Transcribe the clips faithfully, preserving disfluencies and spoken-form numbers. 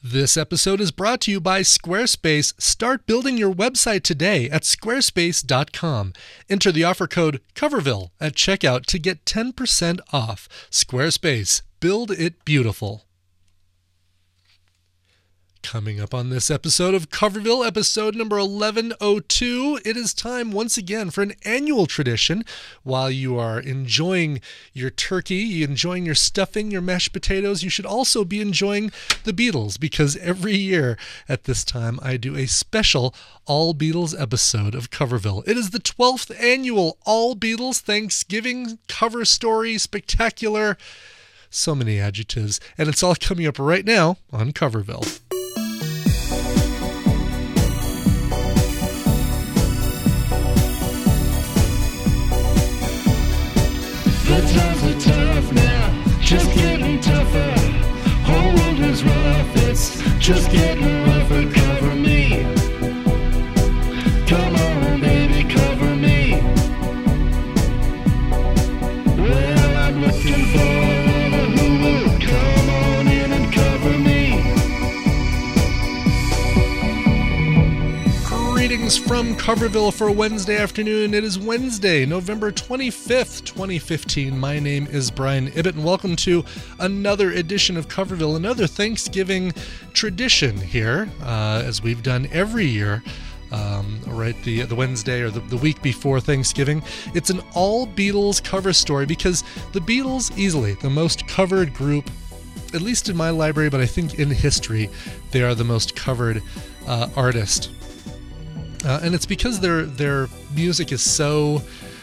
This episode is brought to you by Squarespace. Start building your website today at squarespace dot com. Enter the offer code COVERVILLE at checkout to get ten percent off. Squarespace. Build it beautiful. Coming up on this episode of Coverville, episode number eleven oh two, it is time once again for an annual tradition. While you are enjoying your turkey, enjoying your stuffing, your mashed potatoes, you should also be enjoying the Beatles, because every year at this time I do a special All Beatles episode of Coverville. It is the twelfth annual All Beatles Thanksgiving cover story, spectacular, so many adjectives, and it's all coming up right now on Coverville. The times are tough now, just getting tougher. Whole world is rough, it's just getting rougher. Cover me, come on baby, cover me. Well, I'm looking for a lover who will come on in and cover me. Greetings from Coverville for Wednesday afternoon. It is Wednesday, November twenty-fifth, twenty fifteen. My name is Brian Ibbett, and welcome to another edition of Coverville, another Thanksgiving tradition here, uh, as we've done every year, um, right, the the Wednesday or the, the week before Thanksgiving. It's an all Beatles cover story because the Beatles, easily the most covered group, at least in my library, but I think in history, they are the most covered uh, artist. Uh, and it's because their their music is so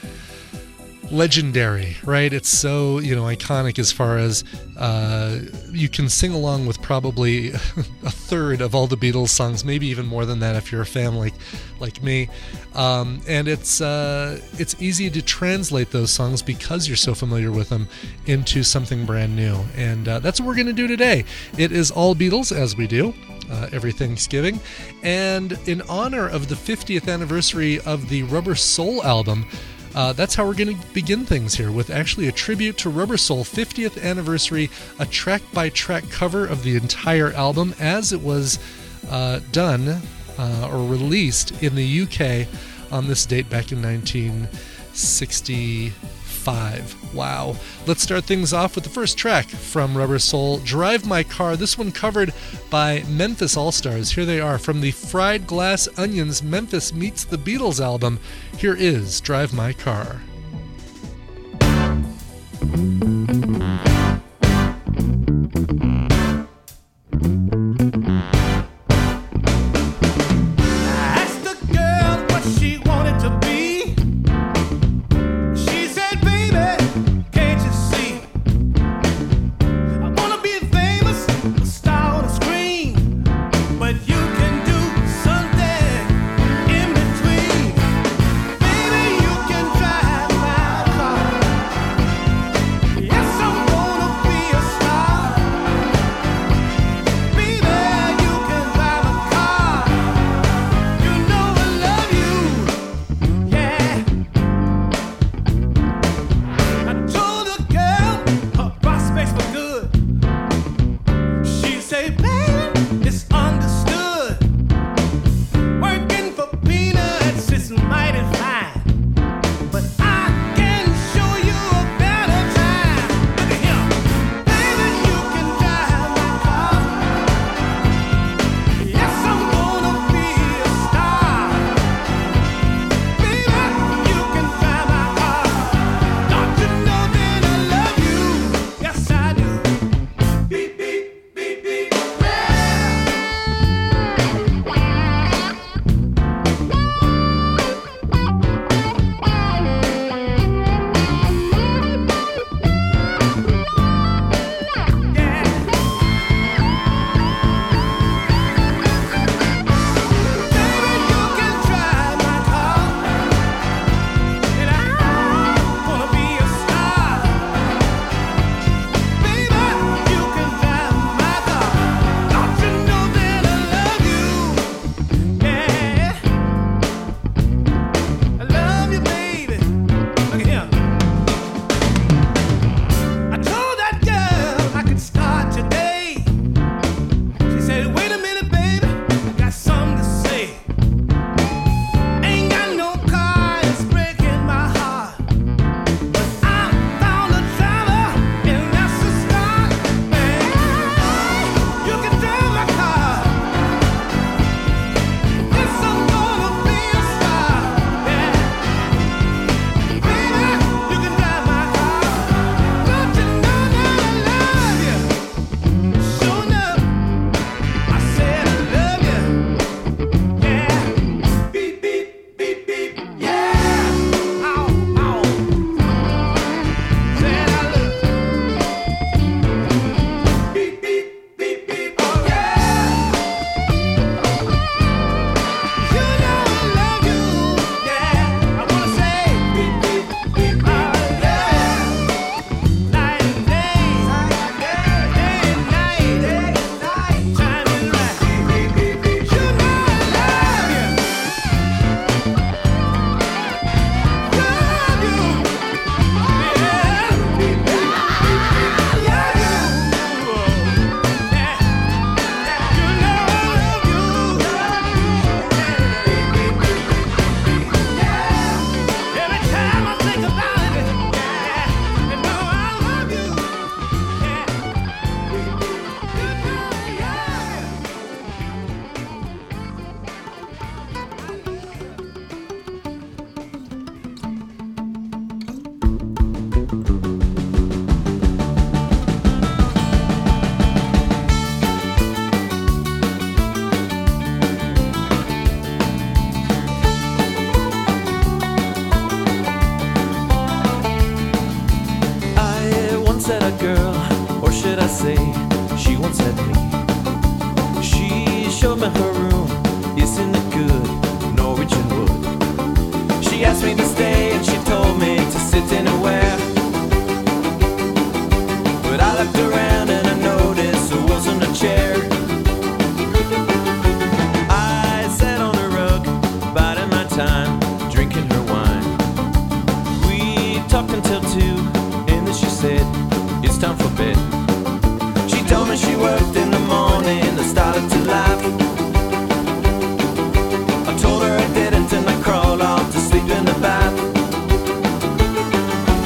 legendary, right? It's so, you know, iconic as far as uh, you can sing along with probably a third of all the Beatles songs, maybe even more than that if you're a fan like, like me. Um, and it's uh, it's easy to translate those songs because you're so familiar with them into something brand new. And uh, that's what we're going to do today. It is all Beatles, as we do. Uh, every Thanksgiving, and in honor of the fiftieth anniversary of the Rubber Soul album, uh, that's how we're going to begin things here, with actually a tribute to Rubber Soul fiftieth anniversary, a track-by-track cover of the entire album as it was uh, done uh, or released in the U K on this date back in nineteen sixty-five. Wow. Let's start things off with the first track from Rubber Soul, Drive My Car. This one covered by Memphis All-Stars. Here they are from the Fried Glass Onions Memphis Meets the Beatles album. Here is Drive My Car. Drive but her room isn't good, Norwegian wood. She asked me to stay and she told me to sit anywhere, but I looked around and I noticed there wasn't a chair. I sat on the rug, biding my time, drinking her wine. We talked until two, and then she said, it's time for bed. She told me she worked in the morning and started to laugh. I told her I didn't and I crawled off to sleep in the bath.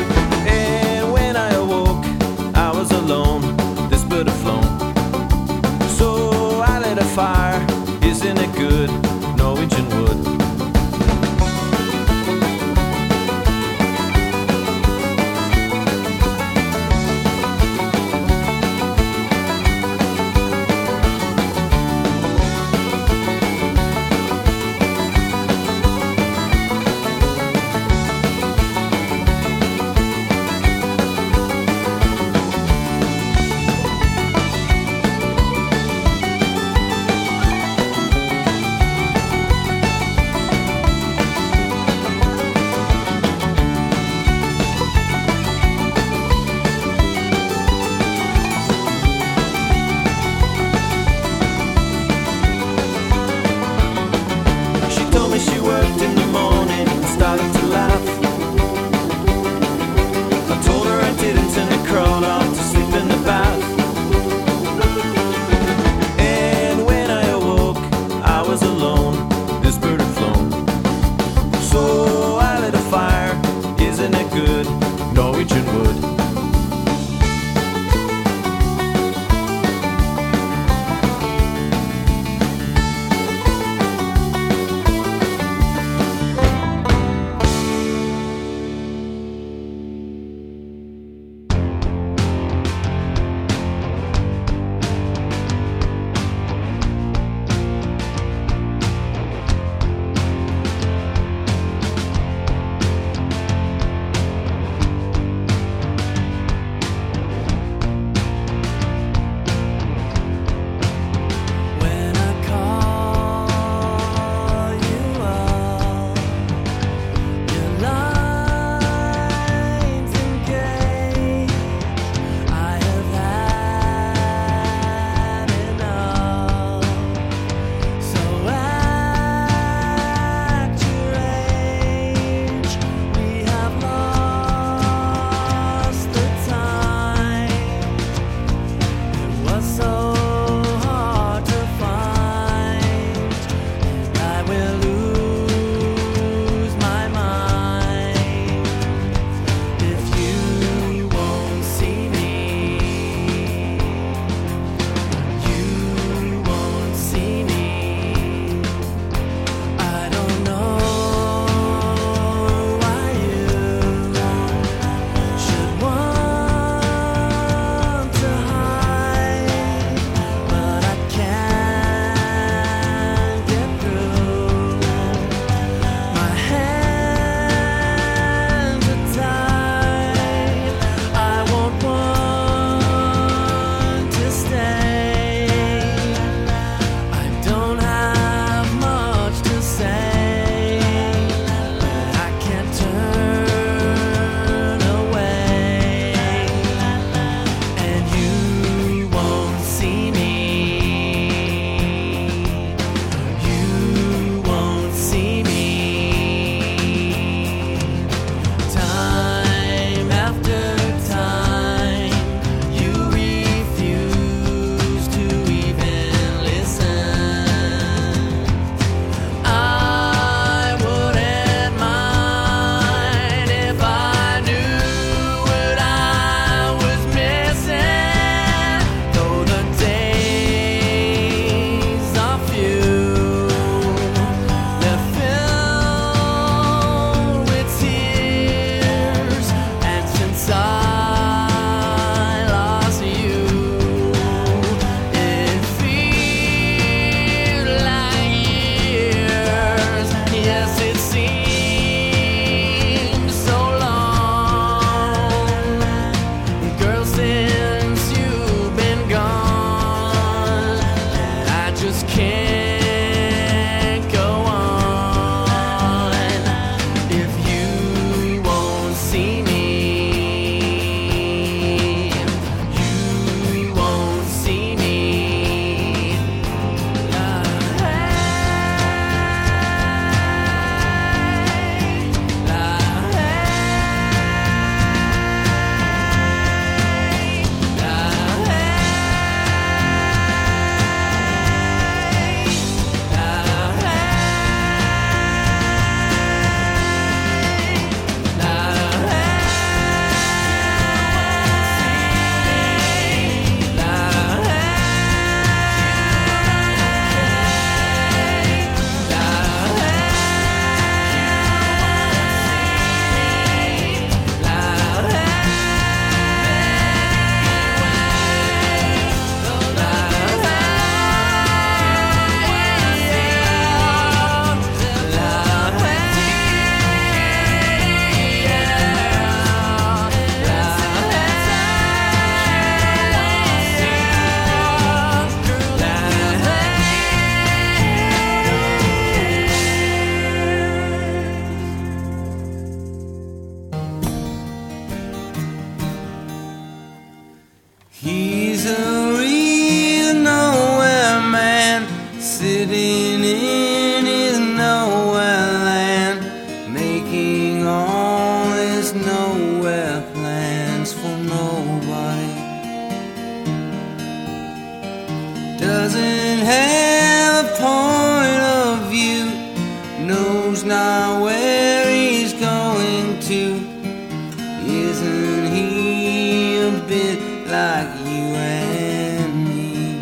have a point of view, knows not where he's going to. Isn't he a bit like you and me?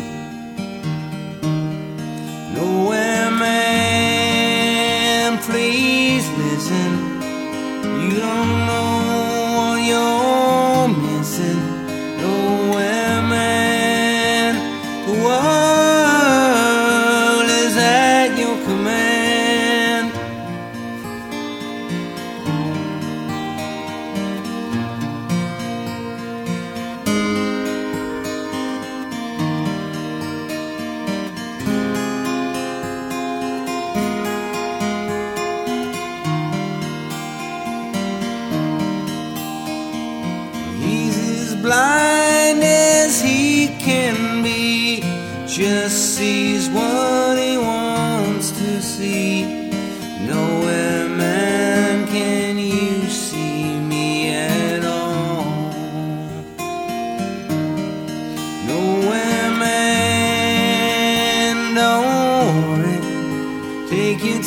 Nowhere, man, please listen. You don't know what you're missing. Nowhere, man, the world is at your command. He's as blind as he can be, just sees what he wants to see. Nowhere, man, can you see me at all. Nowhere, man, don't worry. Take your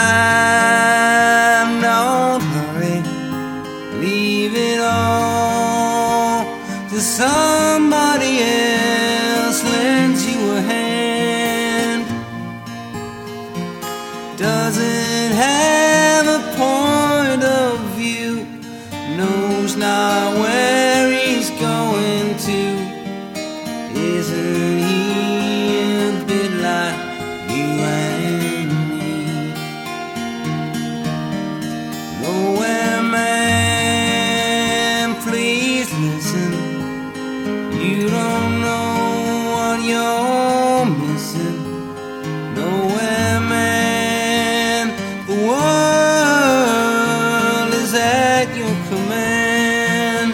time, don't hurry. Leave it all to somebody else. Lend you a hand. Doesn't have a point of view, knows not where he's going to. Isn't he a bit like you and me? Nowhere, man, please listen. You don't know what you're missing. Nowhere, man, the world is at your command.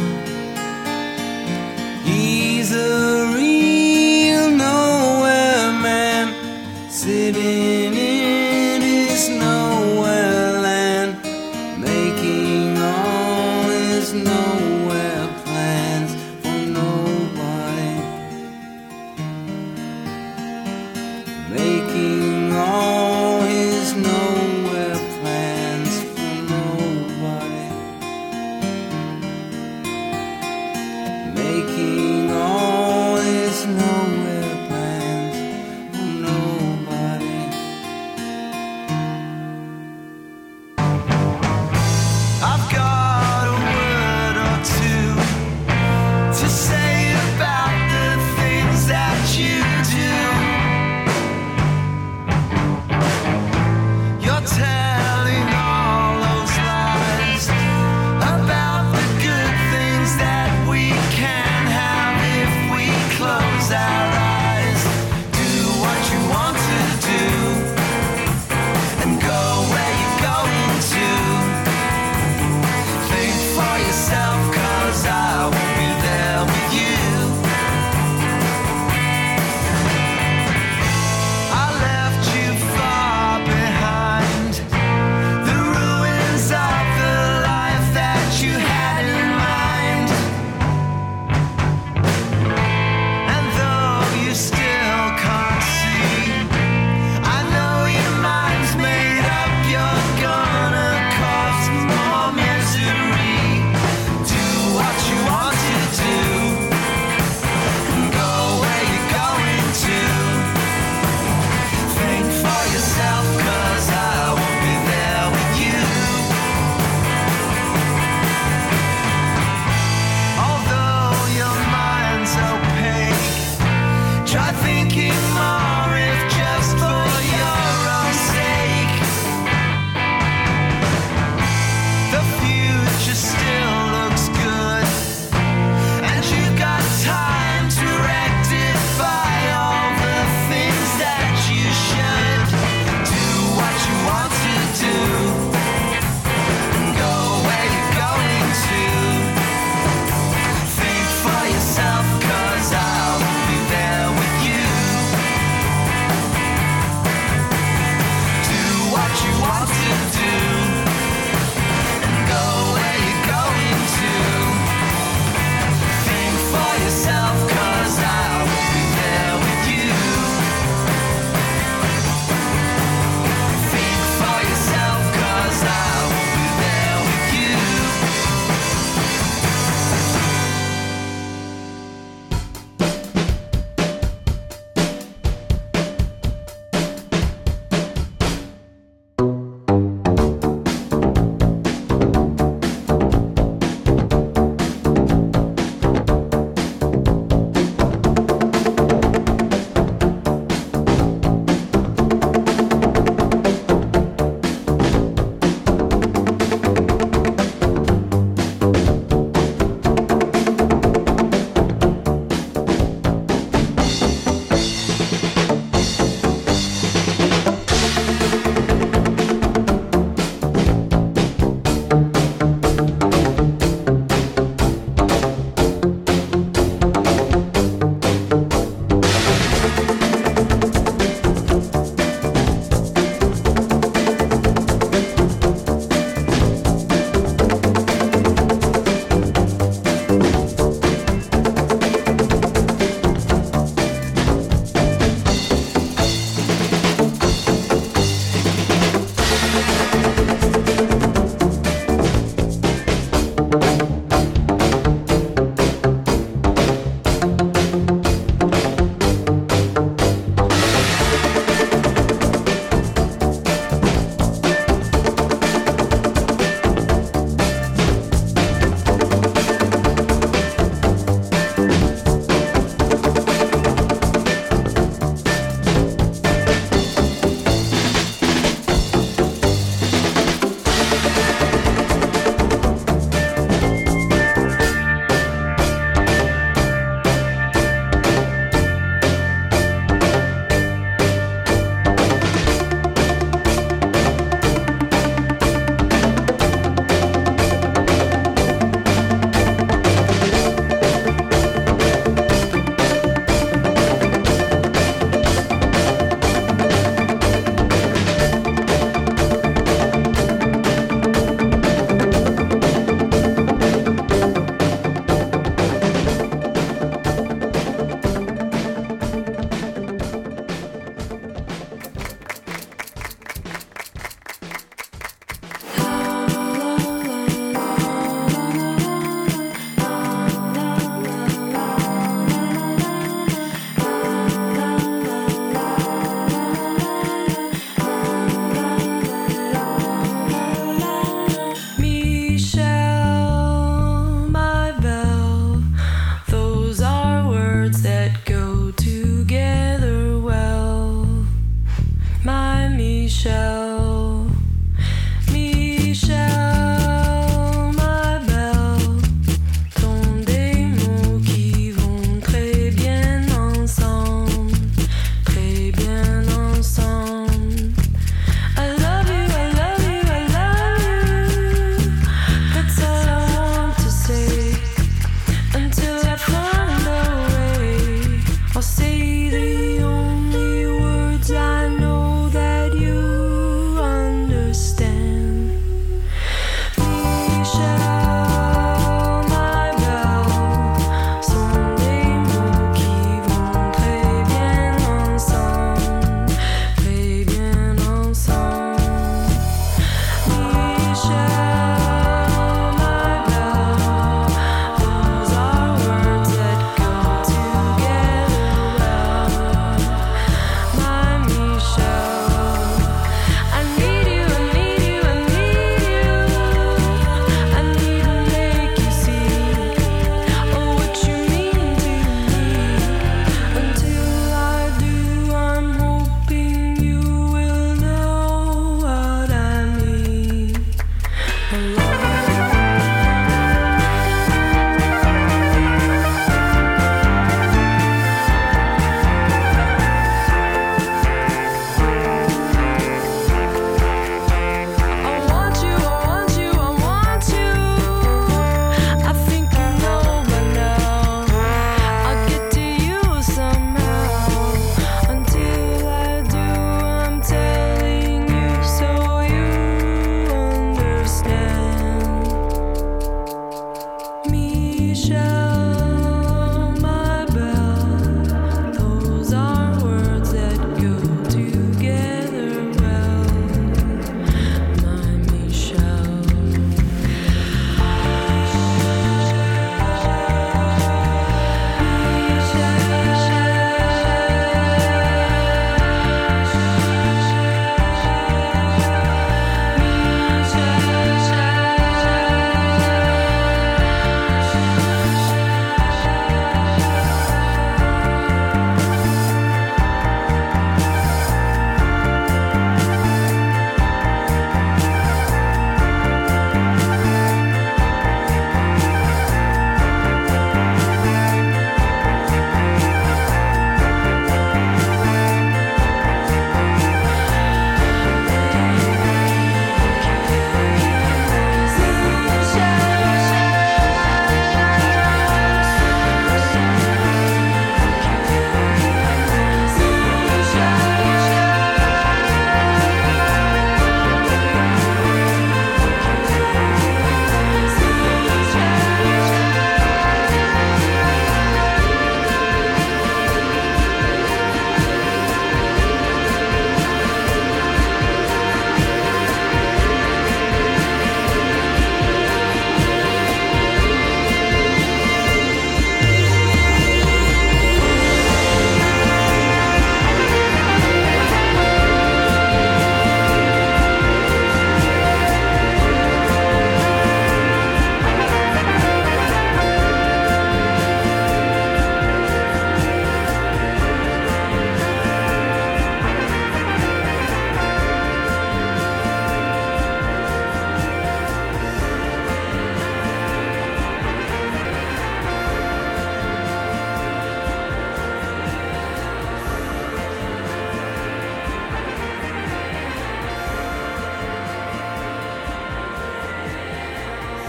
He's a real nowhere man, sitting in his nowhere land, making all his nowhere plans for nobody.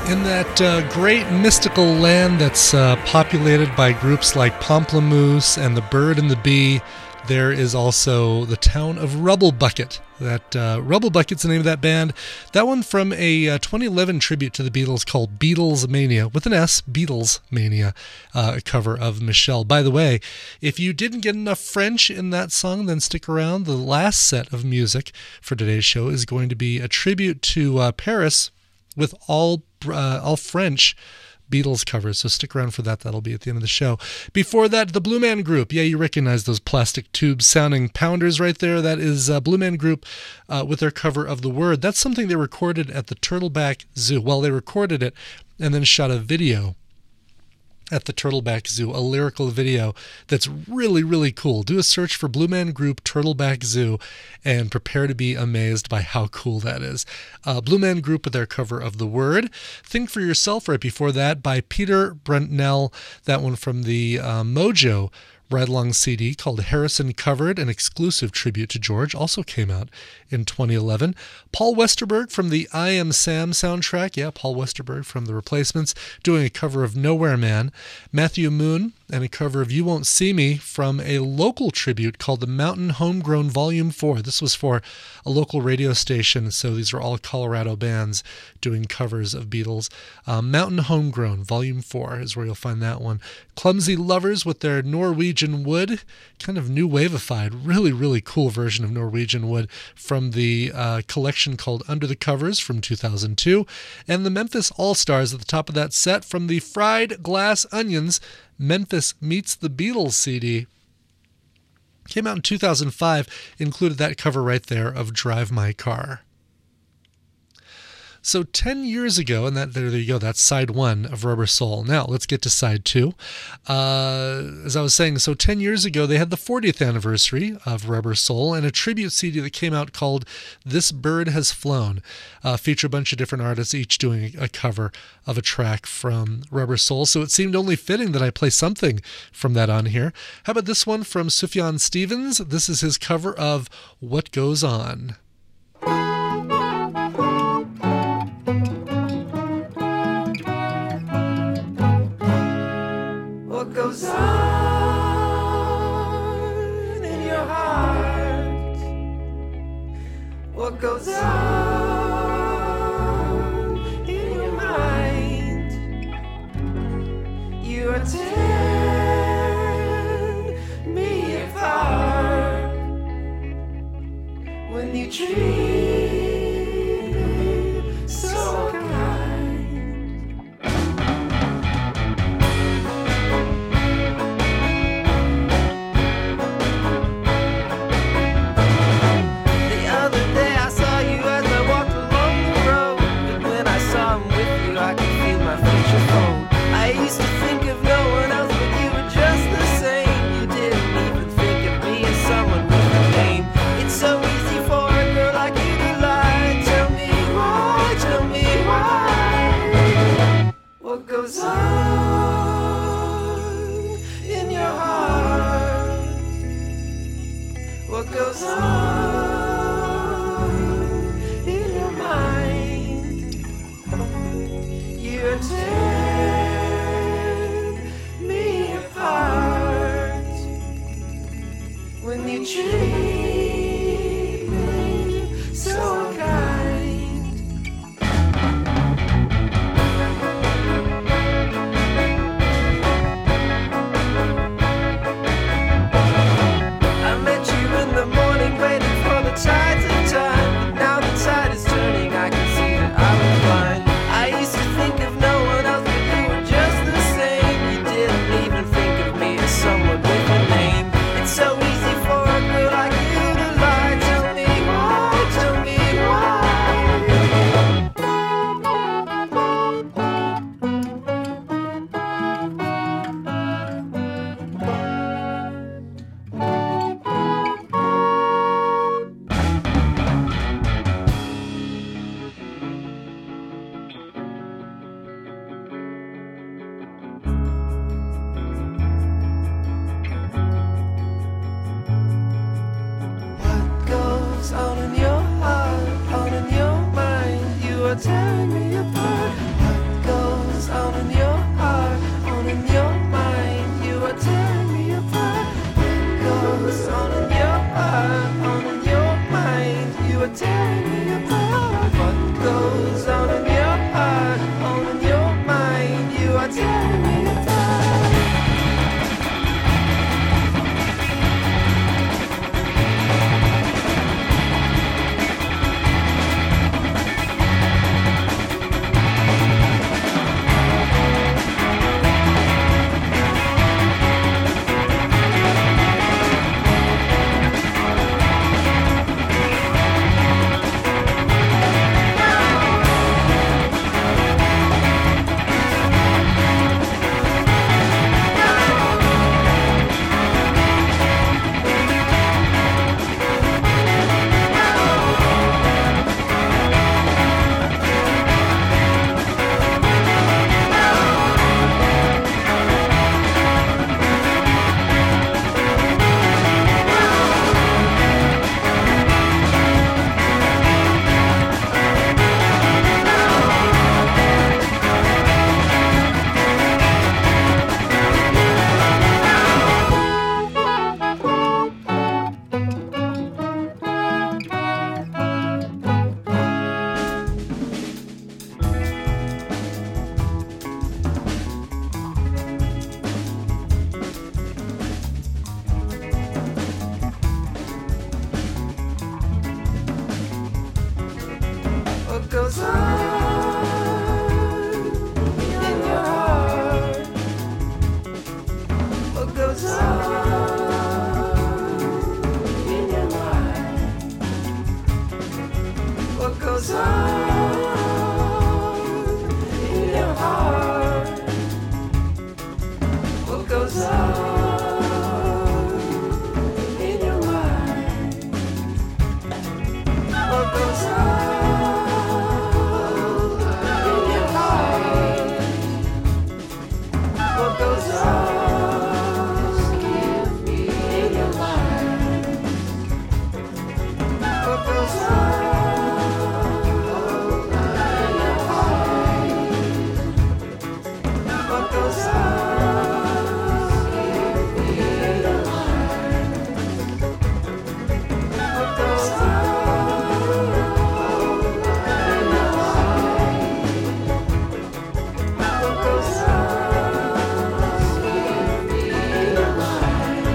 In that uh, great mystical land that's uh, populated by groups like Pomplamoose and the Bird and the Bee, there is also the town of Rubble Bucket. That uh, Rubble Bucket's the name of that band. That one from a uh, twenty eleven tribute to the Beatles called Beatles Mania, with an S, Beatles Mania, uh, a cover of Michelle. By the way, if you didn't get enough French in that song, then stick around. The last set of music for today's show is going to be a tribute to uh, Paris with all uh, all French Beatles covers, so stick around for that. That'll be at the end of the show. Before that, the Blue Man Group. Yeah, you recognize those plastic tubes sounding pounders right there. That is uh, Blue Man Group uh, with their cover of The Word. That's something they recorded at the Turtleback Zoo. Well, they recorded it and then shot a video at the Turtleback Zoo, a lyrical video that's really, really cool. Do a search for Blue Man Group Turtleback Zoo and prepare to be amazed by how cool that is. Uh, Blue Man Group with their cover of The Word. Think for Yourself right before that by Peter Brentnell, that one from the uh, Mojo ride-along C D called Harrison Covered, an exclusive tribute to George, also came out in twenty eleven. Paul Westerberg from the I Am Sam soundtrack. Yeah, Paul Westerberg from The Replacements, doing a cover of Nowhere Man. Matthew Moon and a cover of You Won't See Me from a local tribute called the Mountain Homegrown Volume four. This was for a local radio station, so these are all Colorado bands doing covers of Beatles. Um, Mountain Homegrown Volume four is where you'll find that one. Clumsy Lovers with their Norwegian Wood, kind of new waveified, really, really cool version of Norwegian Wood from the uh, collection called Under the Covers from two thousand two. And the Memphis All-Stars at the top of that set from the Fried Glass Onions, Memphis Meets the Beatles C D. Came out in two thousand five, included that cover right there of Drive My Car. So ten years ago, and that there, there you go, that's side one of Rubber Soul. Now, let's get to side two. Uh, as I was saying, so ten years ago, they had the fortieth anniversary of Rubber Soul and a tribute C D that came out called This Bird Has Flown. Uh, feature a bunch of different artists, each doing a cover of a track from Rubber Soul. So it seemed only fitting that I play something from that on here. How about this one from Sufjan Stevens? This is his cover of What Goes On. What goes on in your heart? What goes on in your mind? You are tearing me apart when you treat me so kind. I used to think of no one else, but you were just the same. You didn't even think of me as someone with a name. It's so easy for a girl like you to lie. Tell me why, tell me why. What goes on in your heart? What goes on in your mind? You're tearing me apart when you treat me so unkind. I met you in the morning waiting for the tides of time, but now the tide is turning, I can see that I was blind. I used to think of no one else, but you were just the same. You didn't even think of me as someone with a name. It's so easy for a girl like you What goes on in your heart? What goes on in your mind? What goes on in your heart? What goes on in your mind? What goes on in your heart? What goes on in your mind? What goes on in your heart? What goes on in your mind? What goes on in your heart? What goes on in your mind?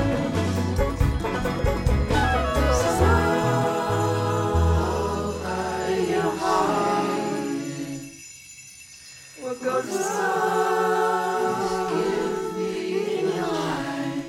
In your heart. What goes on in your mind?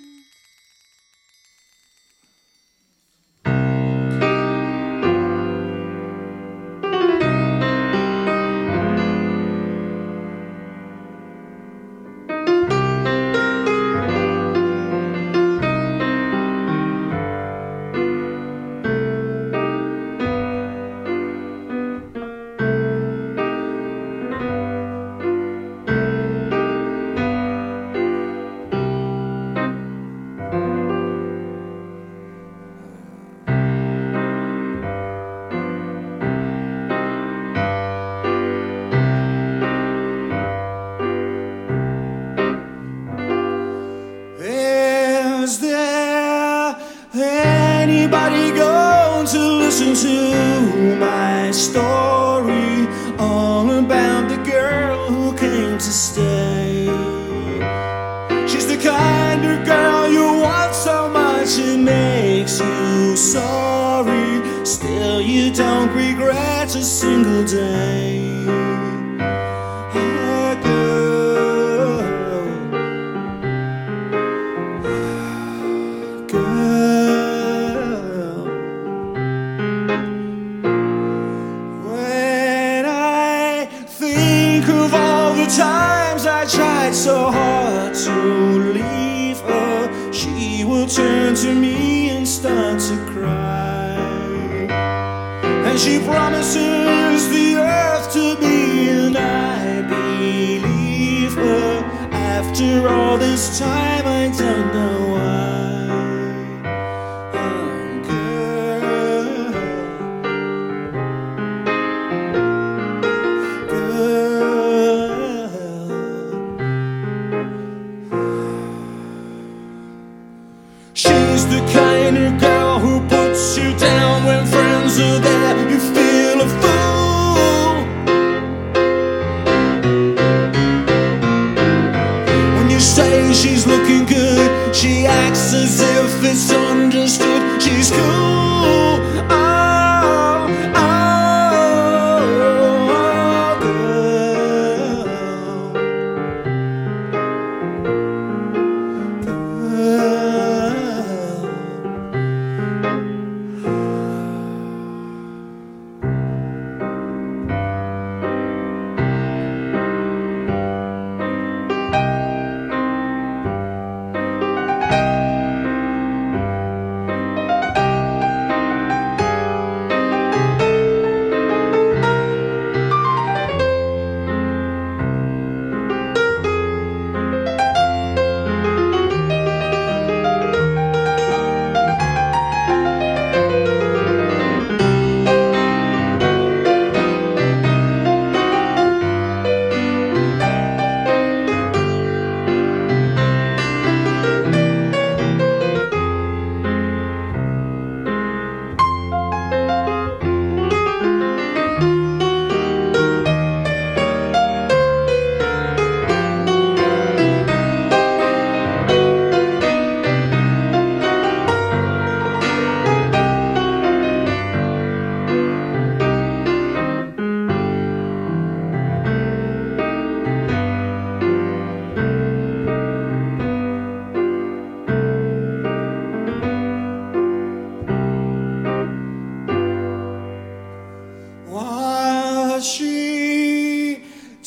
Is there anybody going to listen to my story all about the girl who came to stay? She's the kind of girl you want so much it makes you sorry. Still you don't regret a single day. Ah, girl, girl. When I think of all the times I tried so hard to leave her, she will turn to me and start to cry. And she promises the earth to me, and I believe her. After all this time, I don't know why. Oh, girl, girl. She's the kind of girl who puts you down when friends are there. You feel a fool when you say she's looking good. She acts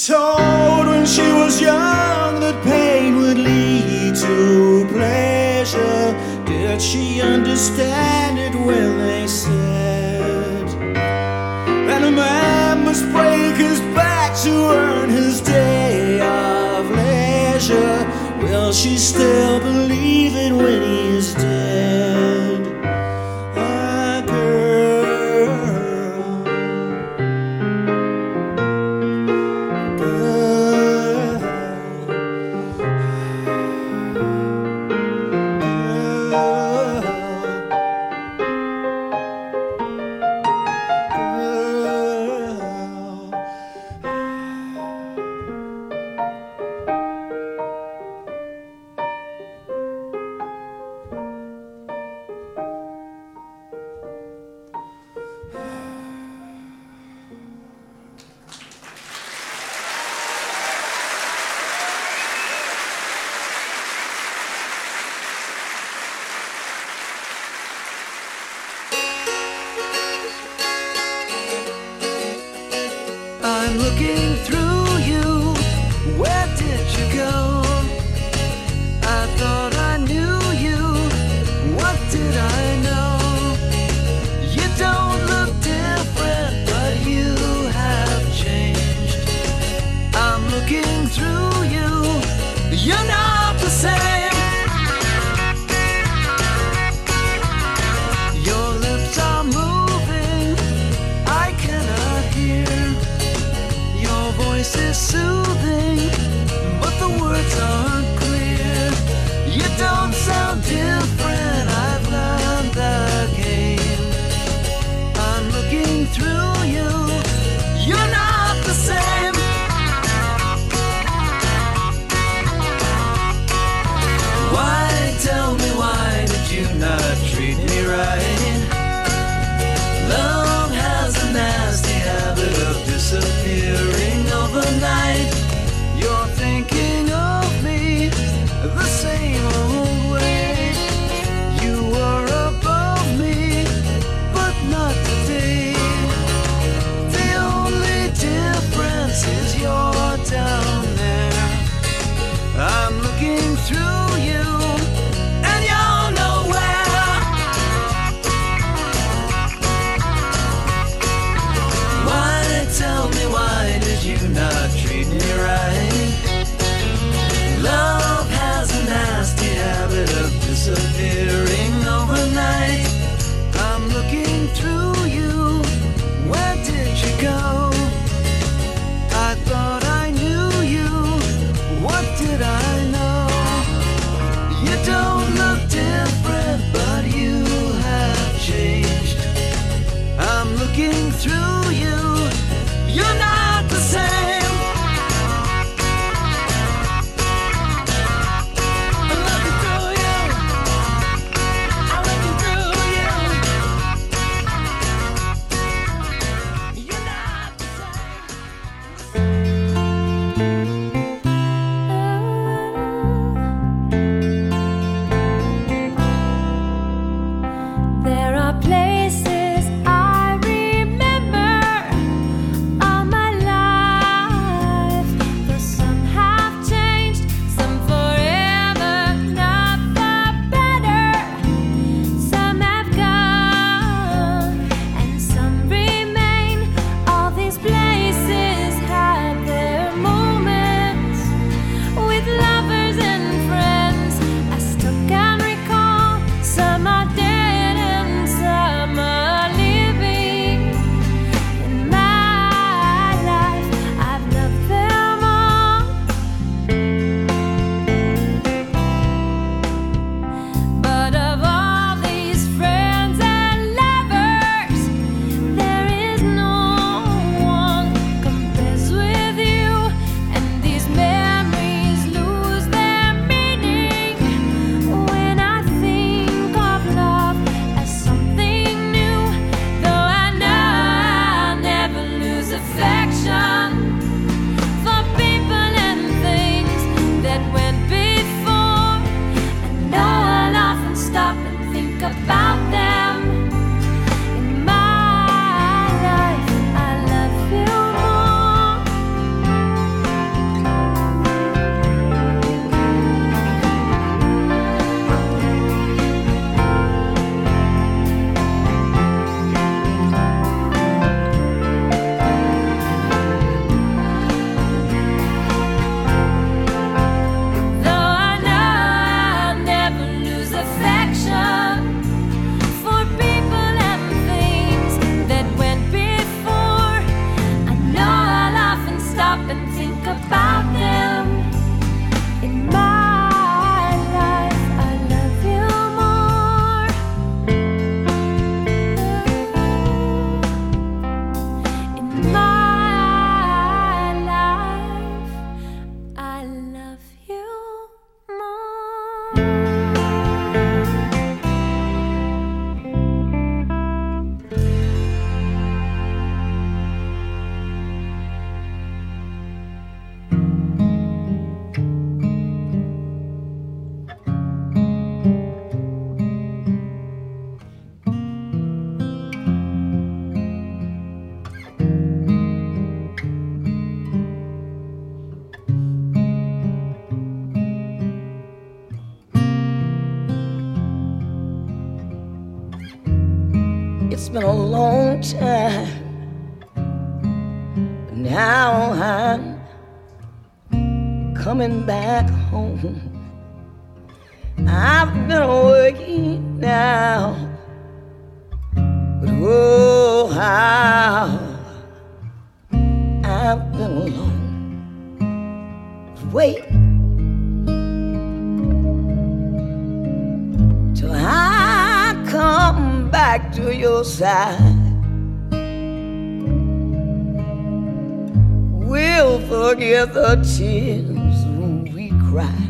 Told when she was young that pain would lead to pleasure. Did she understand it when they said that a man must break his back to earn his day of leisure? Will she still believe it when he's dead? Ah, girl, girl, I'm looking through you. Where did you go? I thought I knew you. What did I know? You don't look different, but you have changed. I'm looking through you. You're not the same. Your lips are moving. I cannot hear. Your voice is soothing, but the words aren't clear. You don't sound different, I've learned the game. I'm looking through you, you're not the same. Why, tell me, why did you not treat me right? Love has a nasty habit of disappearing overnight. You're thinking of me the same old way. You were above me, but not today. The only difference is you're down there. I'm looking through you, and you're nowhere. Why, tell me, why did you not treat me right? Love has a nasty habit of disappearing overnight. I'm looking through you. Where did you go? I thought I knew you. What did I know? You don't look different, but you have changed. I'm looking through you. You're not the same. I'm looking through you. I'm looking through you. You're not the There are places I remember It's been a long time, but now I'm coming back home. I've been working now, but oh, how I've been alone. Wait till I come back to your side. We'll forget the tears we cried.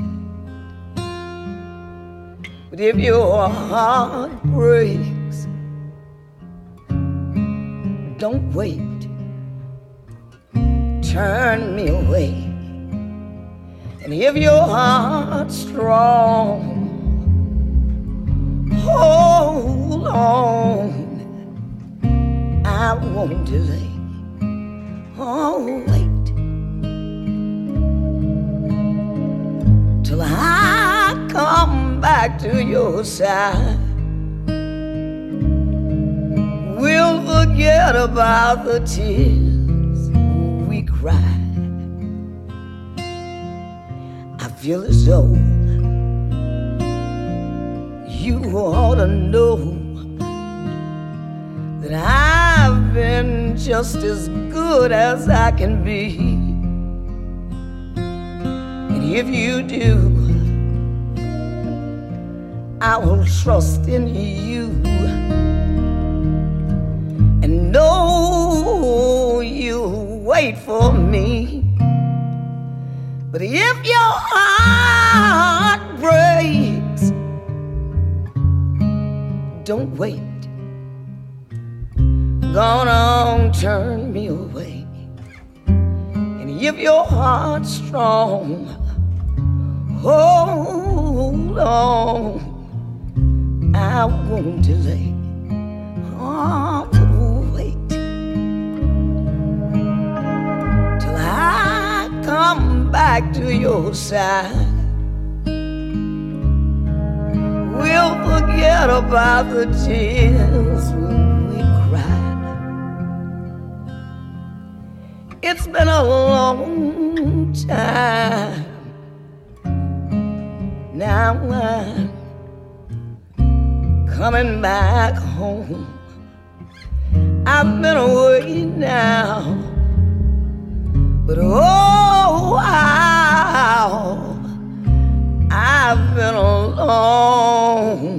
But if your heart breaks, don't wait. Turn me away. And if your heart's strong, hold on. I won't delay. Oh, wait till I come back to your side. We'll forget about the tears we cried. I feel as though you ought to know that I've been just as good as I can be. And if you do, I will trust in you and know you'll wait for me. But if your heart breaks, don't wait. Gone on, turn me away. And if your heart's strong, hold on. I won't delay. Oh, wait till I come back to your side. We'll forget about the tears we cried. It's been a long time. Now I'm coming back home. I've been away now, but oh, how I've been alone.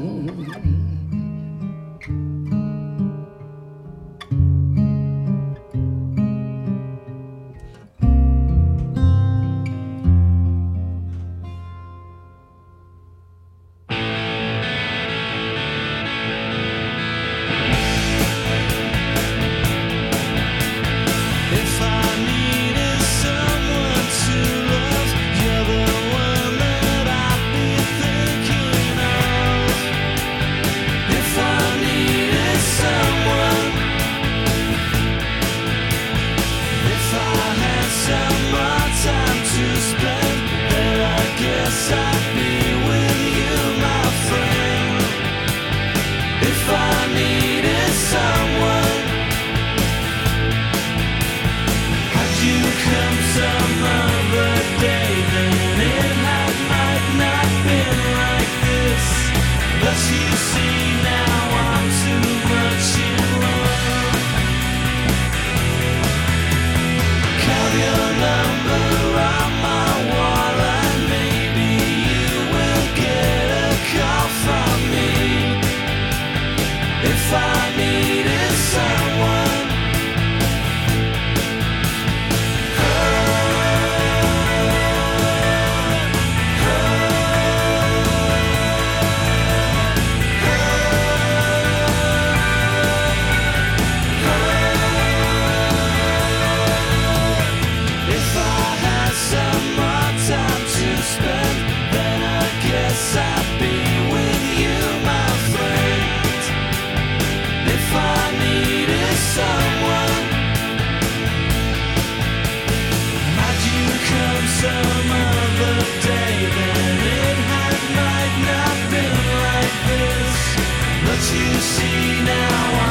Some other day, then it had, might not been like this. But you see now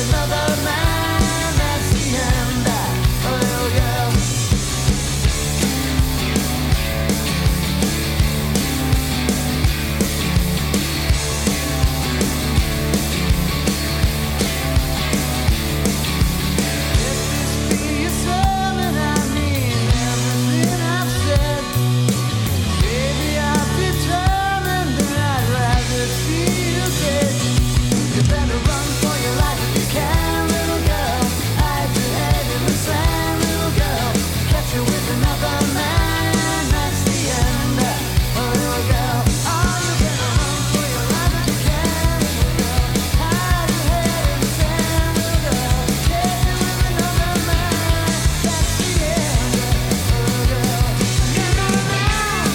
another man, that's the end. Oh, little girl. If this be your sermon, I mean everything I've said. Baby, I've determined that I'd rather see you dead. You better run for your life if you can, little girl. Hide your head in the sand, little girl. Catch you with another man, that's the end. Oh, little girl. Oh, you better run for your life if you can, little girl. Hide your head in the sand, little girl. Catch you with another man, that's the end. Oh, little girl. No, no, no, no.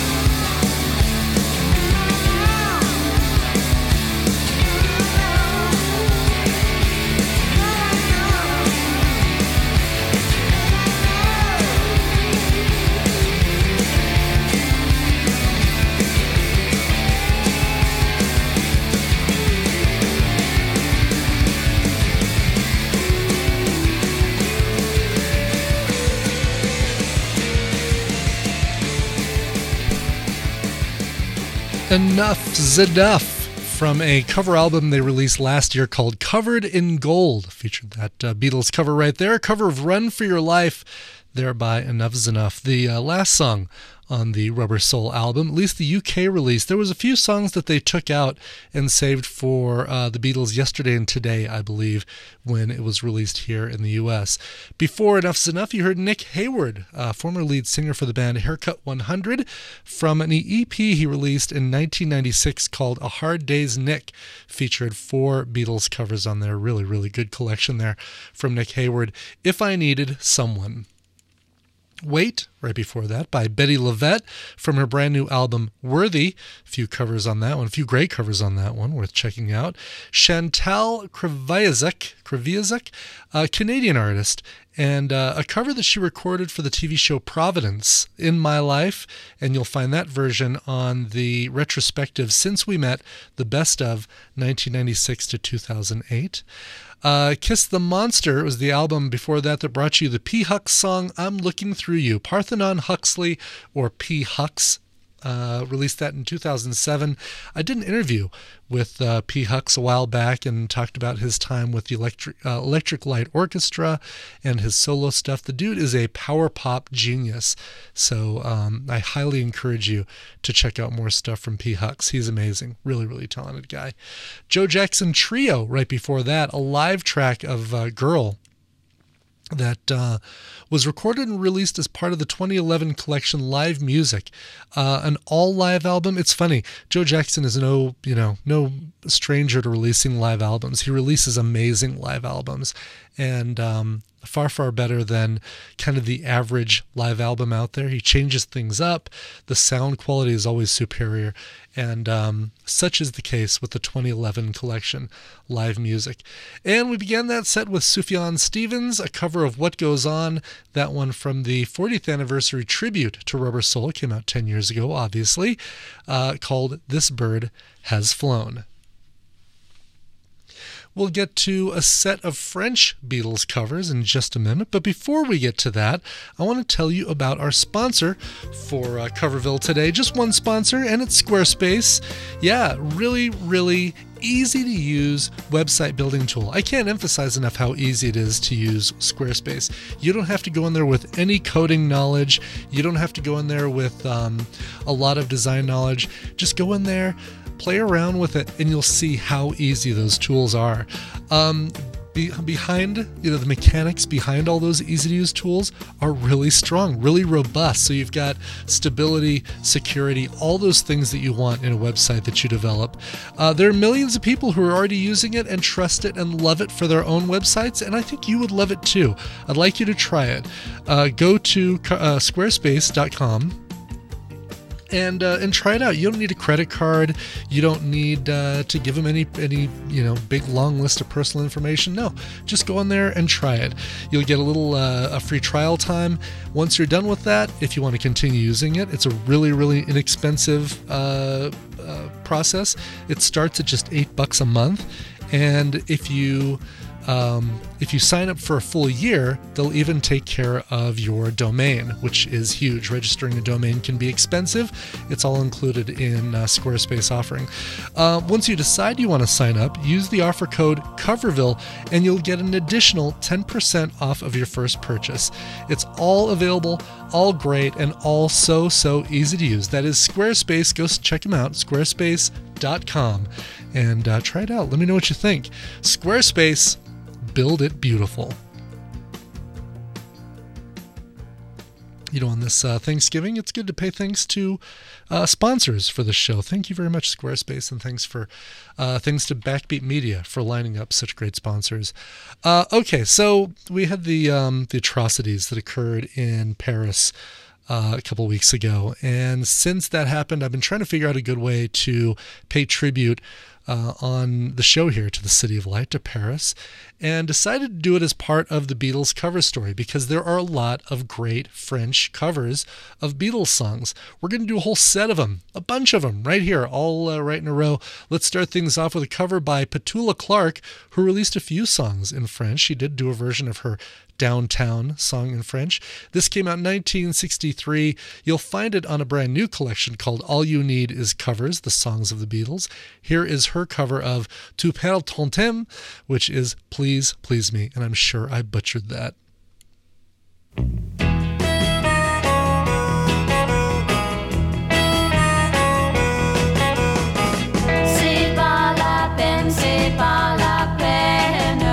Enough's Enough from a cover album they released last year called Covered in Gold. Featured that uh, Beatles cover right there, a cover of Run for Your Life, there by Enough's Enough. The uh, last song on the Rubber Soul album, at least the U K release. There was a few songs that they took out and saved for uh, the Beatles Yesterday and Today, I believe, when it was released here in the U S. Before Enough's Enough, you heard Nick Hayward, uh, former lead singer for the band Haircut one hundred, from an E P he released in nineteen ninety-six called A Hard Day's Nick. Featured four Beatles covers on there. Really, really good collection there from Nick Hayward. If I Needed Someone. Wait, right before that, by Betty LaVette from her brand new album Worthy. A few covers on that one, a few great covers on that one, worth checking out. Chantal Kreviazuk, Kreviazuk, a Canadian artist, and uh, a cover that she recorded for the T V show Providence, In My Life, and you'll find that version on the retrospective Since We Met, the best of nineteen ninety-six to two thousand eight. Uh, Kiss the Monster was the album before that that brought you the P. Hux song, I'm Looking Through You. Parthenon Huxley, or P. Hux, uh, released that in two thousand seven. I did an interview with uh, P. Hux a while back and talked about his time with the Electric, uh, Electric Light Orchestra and his solo stuff. The dude is a power pop genius, so um, I highly encourage you to check out more stuff from P. Hux. He's amazing. Really, really talented guy. Joe Jackson Trio, right before that, a live track of uh, Girl that uh, was recorded and released as part of the twenty eleven collection Live Music, uh, an all-live album. It's funny, Joe Jackson is no, you know, no stranger to releasing live albums. He releases amazing live albums, and um, far, far better than kind of the average live album out there. He changes things up. The sound quality is always superior, and um, such is the case with the twenty eleven collection Live Music. And we began that set with Sufjan Stevens, a cover of What Goes On, that one from the fortieth anniversary tribute to Rubber Soul. It came out ten years ago, obviously, uh, called This Bird Has Flown. We'll get to a set of French Beatles covers in just a minute, but before we get to that, I want to tell you about our sponsor for uh, Coverville today. Just one sponsor, and it's Squarespace. Yeah, really, really easy to use website building tool. I can't emphasize enough how easy it is to use Squarespace. You don't have to go in there with any coding knowledge. You don't have to go in there with um, a lot of design knowledge. Just go in there, play around with it, and you'll see how easy those tools are. Um, be, behind, you know, the mechanics behind all those easy-to-use tools are really strong, really robust. So you've got stability, security, all those things that you want in a website that you develop. Uh, there are millions of people who are already using it and trust it and love it for their own websites, and I think you would love it too. I'd like you to try it. Uh, go to uh, squarespace dot com. And uh, and try it out. You don't need a credit card. You don't need uh, to give them any any you know big long list of personal information. No, just go in there and try it. You'll get a little uh, a free trial time. Once you're done with that, if you want to continue using it, it's a really really inexpensive uh, uh, process. It starts at just eight bucks a month, and if you Um, if you sign up for a full year, they'll even take care of your domain, which is huge. Registering a domain can be expensive. It's all included in uh, Squarespace offering. Uh, once you decide you want to sign up, use the offer code Coverville and you'll get an additional ten percent off of your first purchase. It's all available, all great, and all so, so easy to use. That is Squarespace. Go check them out, squarespace dot com, and uh, try it out. Let me know what you think. Squarespace, build it beautiful. You know, on this uh, Thanksgiving, it's good to pay thanks to uh, sponsors for the show. Thank you very much, Squarespace, and thanks for uh, thanks to Backbeat Media for lining up such great sponsors. Uh, okay, so we had the um, the atrocities that occurred in Paris uh, a couple weeks ago, and since that happened, I've been trying to figure out a good way to pay tribute Uh, on the show here to the City of Light, to Paris, and decided to do it as part of the Beatles cover story because there are a lot of great French covers of Beatles songs. We're going to do a whole set of them, a bunch of them right here, all uh, right in a row. Let's start things off with a cover by Petula Clark, who released a few songs in French. She did do a version of her Downtown song in French. This came out in nineteen sixty-three. You'll find it on a brand new collection called All You Need Is Covers, the songs of the Beatles. Here is her cover of Tu perds ton temps, which is Please, Please Me, and I'm sure I butchered that. C'est pas la peine, c'est pas la peine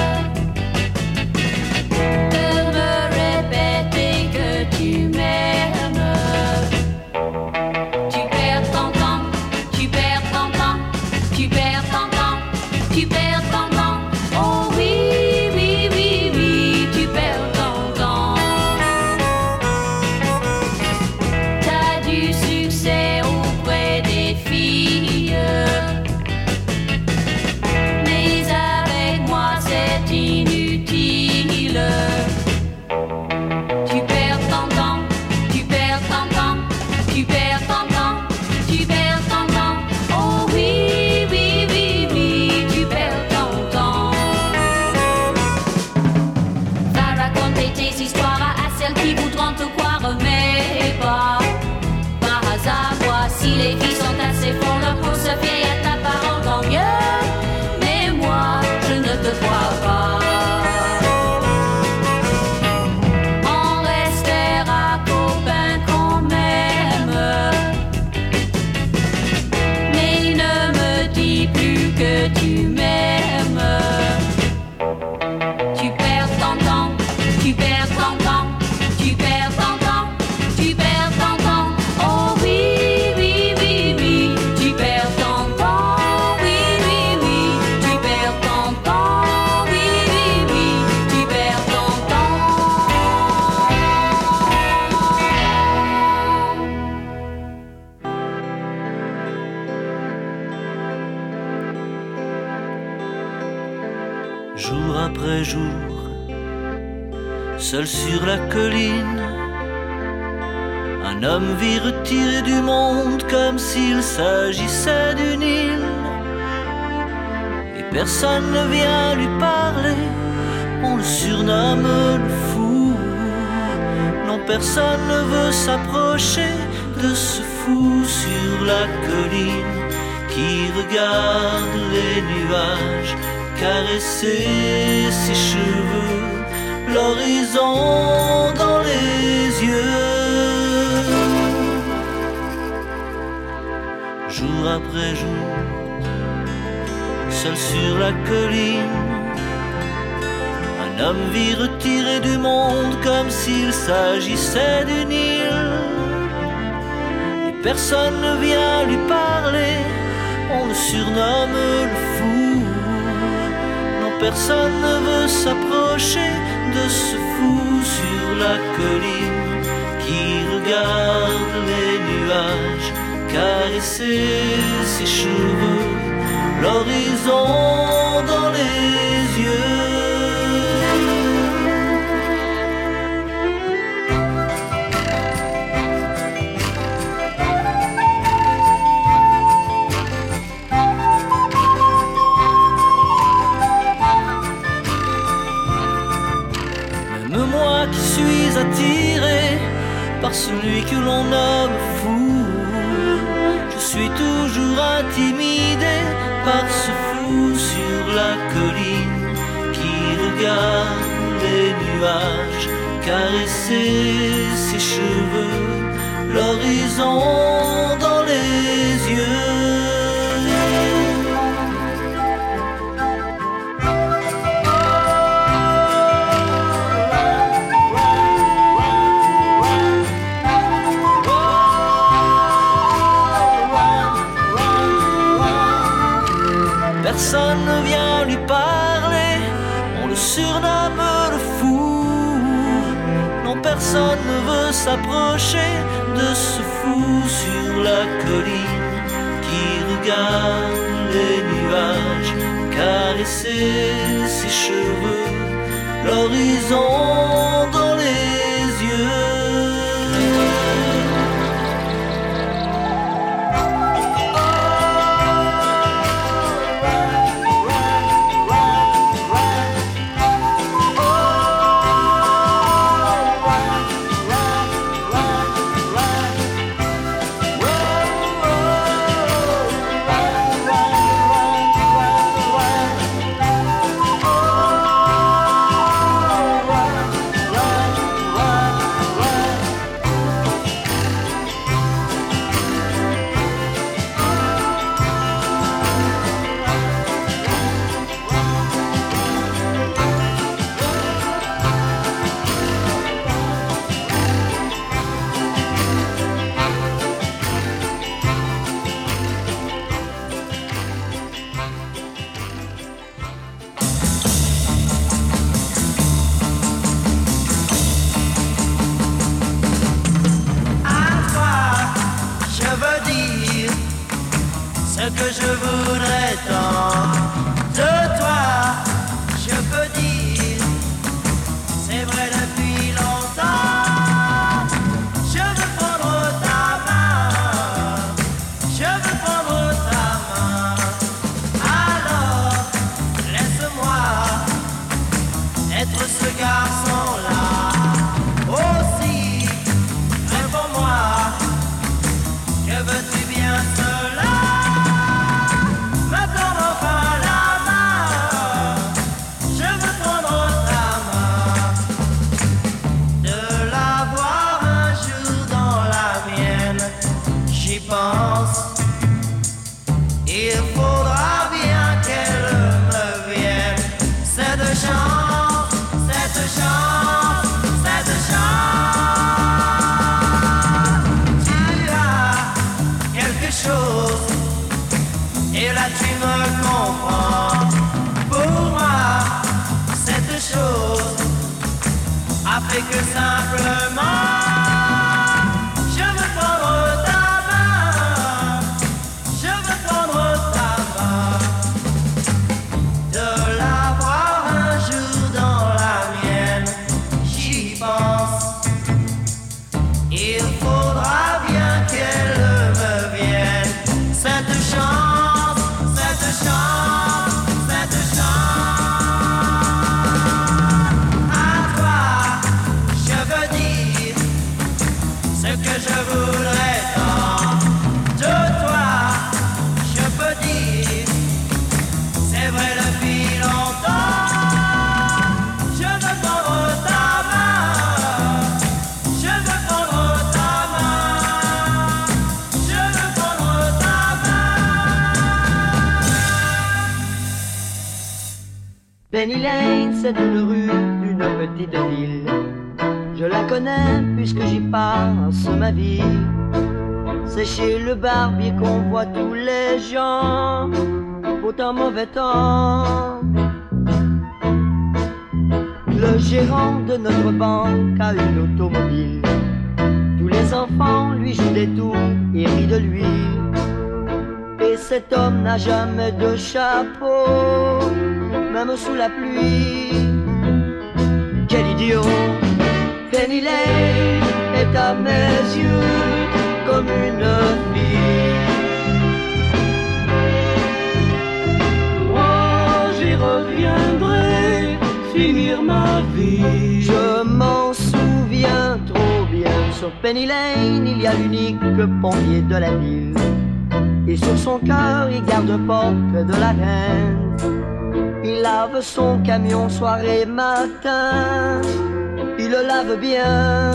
de me répéter que tu m'aimes. Tu perds ton temps, tu perds ton temps, tu perds ton temps, tu perds ton temps. Oh oui, oui, oui, oui, tu perds ton temps. T'as du succès auprès des filles, mais avec moi c'est inutile. Tu perds ton temps, tu perds ton temps, tu perds ton temps, tu perds ton temps. Oh oui, oui, oui, oui, tu perds ton temps. Va raconter tes histoires à celles qui voudront te croire, mais pas par hasard. Moi, si les filles sont assez folles pour se fier à ta parole, tant mieux. Mais moi, je ne te crois pas. On restera copains quand même. Mais ne me dis plus que tu m'aimes. Tu perds ton temps, tu perds ton temps, tu perds ton temps, tu perds ton temps. Oh oui, oui, oui, oui, tu perds ton temps. Oui, oui, oui, tu perds ton temps. Oui, oui, oui, tu perds ton temps. Jour après jour, seul sur la colline, un homme vit retiré du monde comme s'il s'agissait d'une île. Et personne ne vient lui parler, on le surnomme le fou. Non, personne ne veut s'approcher de ce fou sur la colline qui regarde les nuages caresser ses cheveux, l'horizon dans les yeux. Jour après jour, seul sur la colline, un homme vit retiré du monde comme s'il s'agissait d'une île. Et personne ne vient lui parler, on le surnomme le fou. Personne ne veut s'approcher de ce fou sur la colline qui regarde les nuages caresser ses cheveux, l'horizon dans les yeux. suis attiré par celui que l'on nomme fou. Je suis toujours intimidé par ce fou sur la colline qui regarde les nuages caresser ses cheveux, l'horizon dans les yeux. Personne ne vient lui parler, on le surnomme le fou. Non, personne ne veut s'approcher de ce fou sur la colline qui regarde les nuages caresser ses cheveux, l'horizon dans les yeux. Que je voudrais tant de toi, je peux dire, c'est vrai depuis longtemps. Je veux prendre ta main, je veux prendre ta main. Alors, laisse-moi être ce garçon-là. Aussi, réponds-moi, que veux-tu bien cela? Il faudra bien qu'elle me vienne. Cette chance, cette chance, cette chance. Tu as quelque chose, et là tu me comprends. Pour moi, cette chose a fait que simplement je veux prendre ta Penny Lane, c'est une rue d'une petite ville. Je la connais puisque j'y passe ma vie. C'est chez le barbier qu'on voit tous les gens, beau temps, mauvais temps. Le gérant de notre banque a une automobile. Tous les enfants lui jouent des tours et rient de lui. Et cet homme n'a jamais de chapeau, même sous la pluie. Quel idiot! Penny Lane est à mes yeux comme une fille. Moi j'y reviendrai finir ma vie. Je m'en souviens. bien, trop bien. Sur Penny Lane, il y a l'unique pompier de la ville. Et sur son cœur, il garde un portrait de la reine. Il lave son camion soir et matin. Il le lave bien.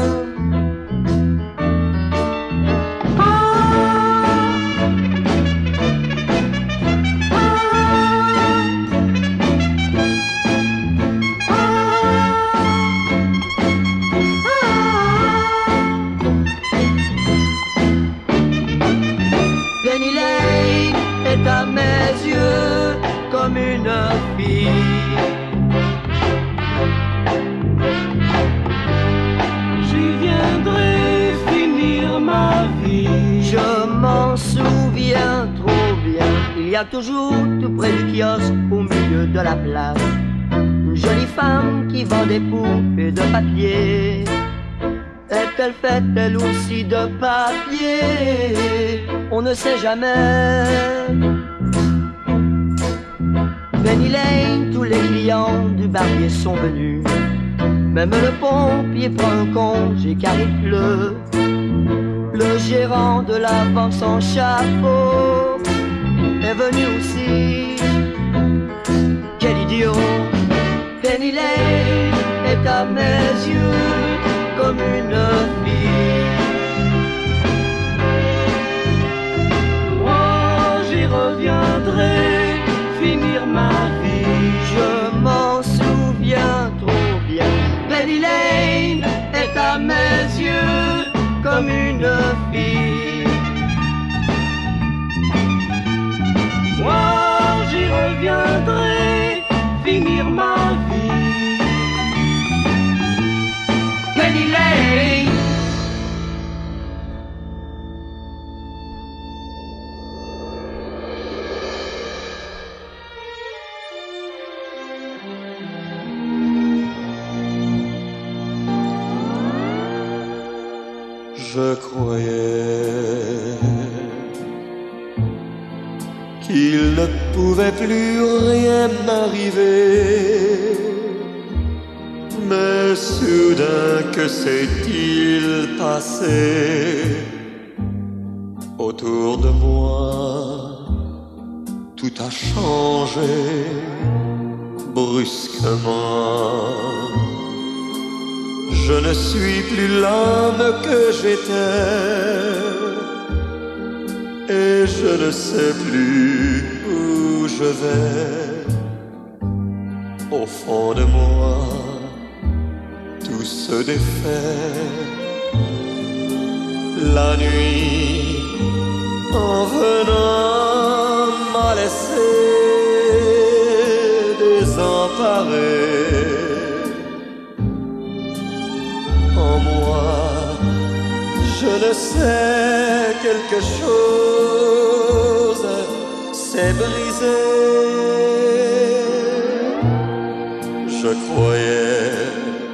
Penny Lane est à mes yeux comme une fille. J'y viendrai finir ma vie. Je m'en souviens trop bien. Il y a toujours tout près du kiosque au milieu de la place une jolie femme qui vend des poupées de papier. Est-elle faite elle aussi de papier? On ne sait jamais. Penny Lane, tous les clients du barbier sont venus. Même le pompier prend un congé car il pleut. Le gérant de la banque sans chapeau est venu aussi. Quel idiot! Penny Lane est à mes yeux comme une fille. Moi j'y reviendrai finir ma vie. Je m'en souviens trop bien. Penny Lane est à mes yeux comme une fille. Moi j'y reviendrai finir ma vie. Penny Lane. Je croyais qu'il ne pouvait plus rien m'arriver. Mais soudain que s'est-il passé? Autour de moi, tout a changé brusquement. Je ne suis plus l'homme que j'étais et je ne sais plus où je vais. Au fond de moi, tout se défait. La nuit, en venant, m'a laissé désemparé. En moi, je ne sais, quelque chose s'est brisé. Je croyais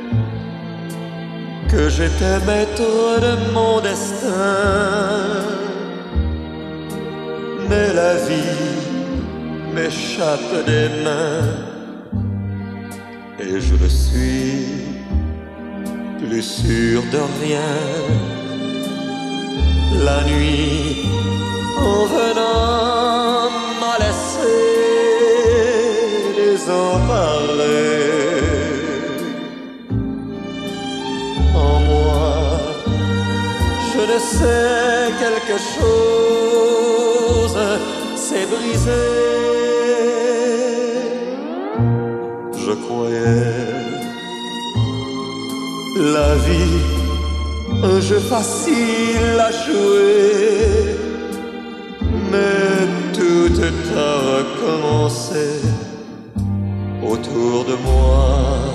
que j'étais maître de mon destin, mais la vie m'échappe des mains et je ne suis plus sûr de rien. La nuit, en venant, m'a laissé désemparé. En moi, je ne sais, quelque chose s'est brisé. Je croyais la vie un jeu facile à jouer, mais tout a recommencé autour de moi.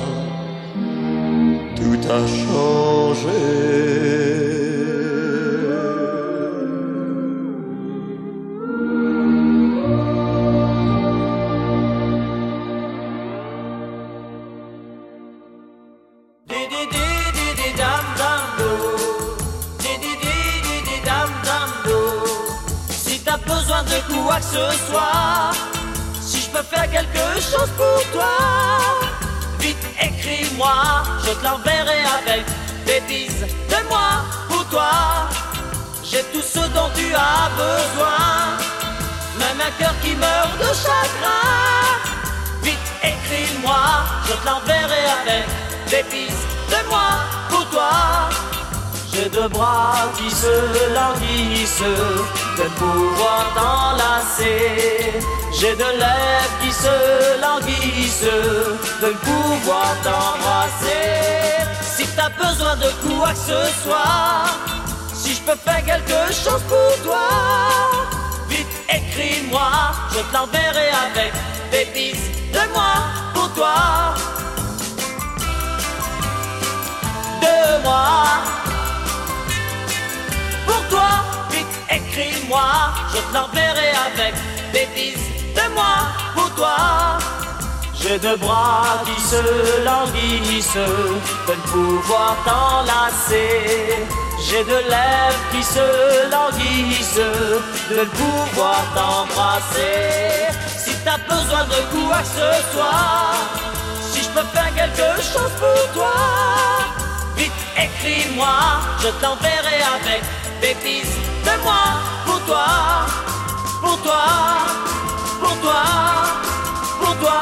Tout a changé. De quoi que ce soit, si je peux faire quelque chose pour toi, vite écris-moi, je te l'enverrai avec des bises de moi pour toi. J'ai tout ce dont tu as besoin, même un cœur qui meurt de chagrin. Vite écris-moi, je te l'enverrai avec des bises de moi pour toi. J'ai deux bras qui se languissent de pouvoir t'enlacer. J'ai deux lèvres qui se languissent de pouvoir t'embrasser. Si t'as besoin de quoi que ce soit, si je peux faire quelque chose pour toi, vite écris-moi, je te l'enverrai avec des bises de moi pour toi. De moi pour toi, vite écris-moi, je te l'enverrai avec des bises de moi pour toi. J'ai deux bras qui se languissent de ne pouvoir t'enlacer. J'ai deux lèvres qui se languissent de ne pouvoir t'embrasser. Si t'as besoin de quoi que ce soit, si je peux faire quelque chose pour toi, vite écris-moi, je t'enverrai avec des bises de moi pour toi, pour toi, pour toi, pour toi.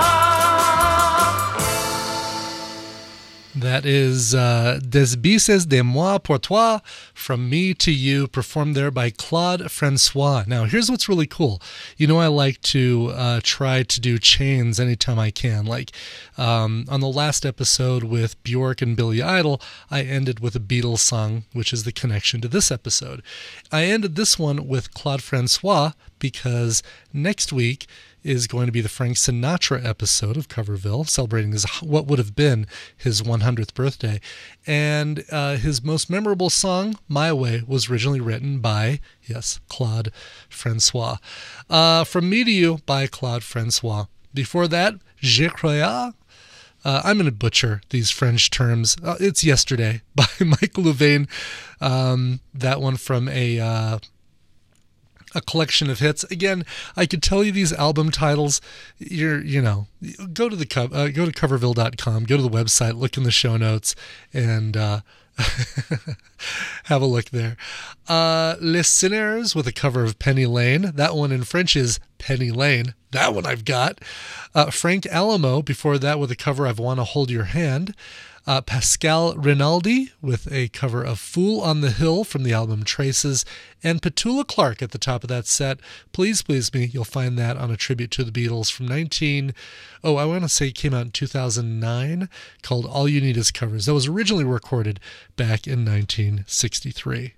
That is uh, Des Bises de Moi pour Toi, From Me to You, performed there by Claude Francois. Now, here's what's really cool. You know, I like to uh, try to do chains anytime I can. Like um, on the last episode with Bjork and Billy Idol, I ended with a Beatles song, which is the connection to this episode. I ended this one with Claude Francois because next week is going to be the Frank Sinatra episode of Coverville, celebrating his what would have been his one hundredth birthday. And uh, his most memorable song, My Way, was originally written by, yes, Claude Francois. Uh, From Me to You by Claude Francois. Before that, Je croyais. Uh, I'm going to butcher these French terms. Uh, it's Yesterday by Michael Louvain. Um, that one from a... Uh, a collection of hits. Again, I could tell you these album titles. You're, you know, go to the co- uh, go to coverville dot com, go to the website, look in the show notes, and uh, have a look there. Uh, Les Sinners with a cover of Penny Lane. That one in French is Penny Lane. That one I've got. Uh, Frank Alamo before that with a cover of Wanna Hold Your Hand. Uh, Pascal Rinaldi with a cover of Fool on the Hill from the album Traces, and Petula Clark at the top of that set. Please Please Me, you'll find that on a tribute to the Beatles from nineteen, oh, I want to say it came out in two thousand nine, called All You Need Is Covers. That was originally recorded back in nineteen sixty-three.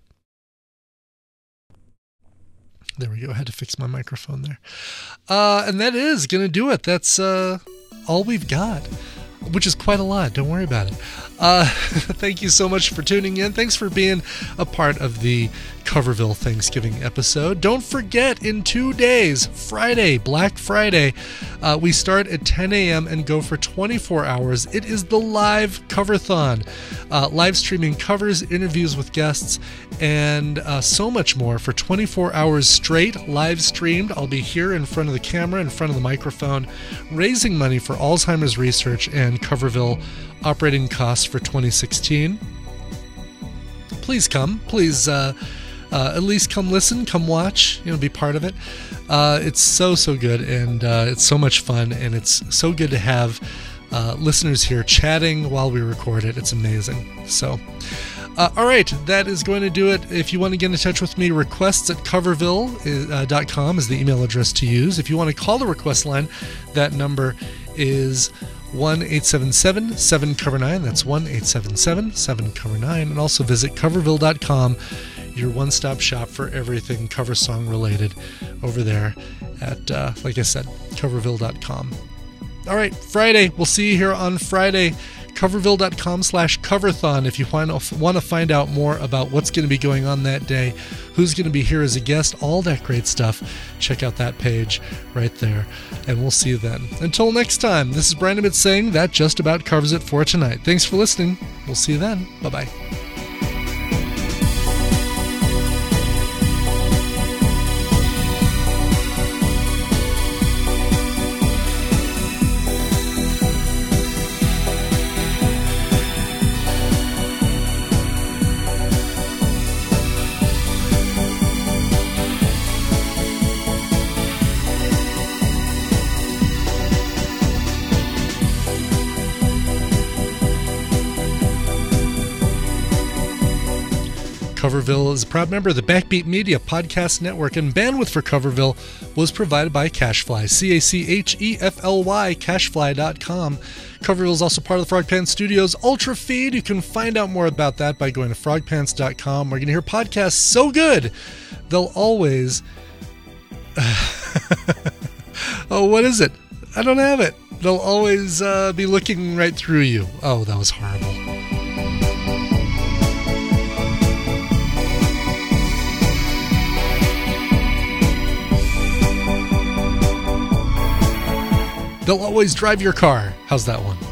There we go. I had to fix my microphone there. Uh, and that is going to do it. That's uh, all we've got, which is quite a lot. Don't worry about it. Uh, thank you so much for tuning in. Thanks for being a part of the Coverville Thanksgiving episode. Don't forget, in two days, Friday, Black Friday, uh, we start at ten a.m. and go for twenty-four hours. It is the live Coverthon. Uh, live streaming covers, interviews with guests, and uh, so much more for twenty-four hours straight, live streamed. I'll be here in front of the camera, in front of the microphone, raising money for Alzheimer's research and Coverville operating costs for twenty sixteen. Please come. Please uh, uh, at least come listen, come watch, you know, be part of it. Uh, it's so, so good, and uh, it's so much fun, and it's so good to have uh, listeners here chatting while we record it. It's amazing. So, uh, all right, that is going to do it. If you want to get in touch with me, requests at coverville dot com is the email address to use. If you want to call the request line, that number is one eight seven seven seven cover nine. That's one eight seven seven seven cover nine. And also visit coverville dot com, your one-stop shop for everything cover song related over there at, uh, like I said, coverville dot com. All right, Friday. We'll see you here on Friday. coverville dot com slash coverthon if you want to find out more about what's going to be going on that day, who's going to be here as a guest, all that great stuff. Check out that page right there, and we'll see you then. Until next time, this is Brian Emmett saying that just about covers it for tonight. Thanks for listening. We'll see you then. Bye-bye. Coverville is a proud member of the Backbeat Media Podcast Network, and bandwidth for Coverville was provided by Cachefly, C A C H E F L Y, cachefly dot com. Coverville is also part of the Frog Pants Studios Ultra Feed. You can find out more about that by going to frog pants dot com. We're going to hear podcasts so good, they'll always... oh, what is it? I don't have it. They'll always uh, be looking right through you. Oh, that was horrible. They'll always drive your car. How's that one?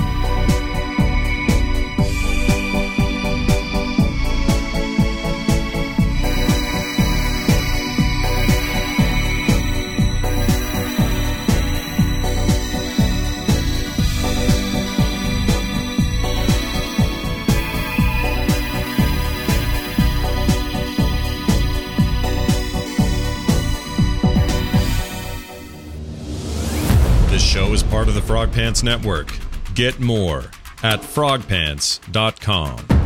This show is part of the Frog Pants Network. Get more at frog pants dot com.